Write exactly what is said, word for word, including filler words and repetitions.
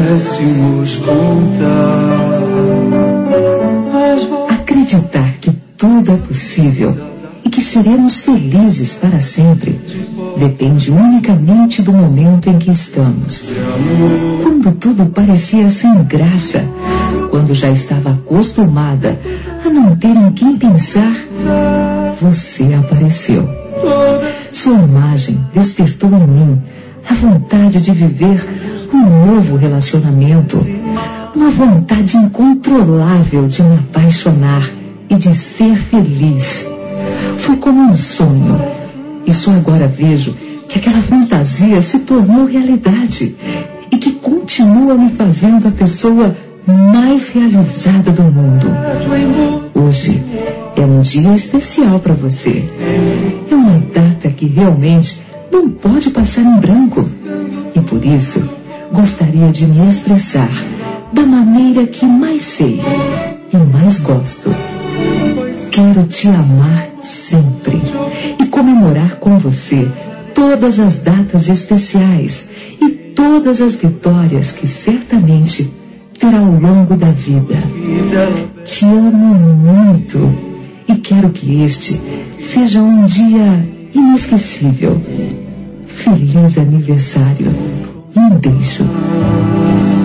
pudéssemos contar. Acreditar que tudo é possível e que seremos felizes para sempre depende unicamente do momento em que estamos. Quando tudo parecia sem graça, quando já estava acostumada a não ter em quem pensar, você apareceu. Sua imagem despertou em mim a vontade de viver um novo relacionamento, uma vontade incontrolável de me apaixonar e de ser feliz. Foi como um sonho, e só agora vejo que aquela fantasia se tornou realidade e que continua me fazendo a pessoa mais realizada do mundo. Hoje é um dia especial para você. É uma data que realmente não pode passar em branco. E por isso, gostaria de me expressar da maneira que mais sei e mais gosto. Quero te amar sempre e comemorar com você todas as datas especiais e todas as vitórias que certamente terá ao longo da vida. Te amo muito e quero que este seja um dia inesquecível. Feliz aniversário e um beijo.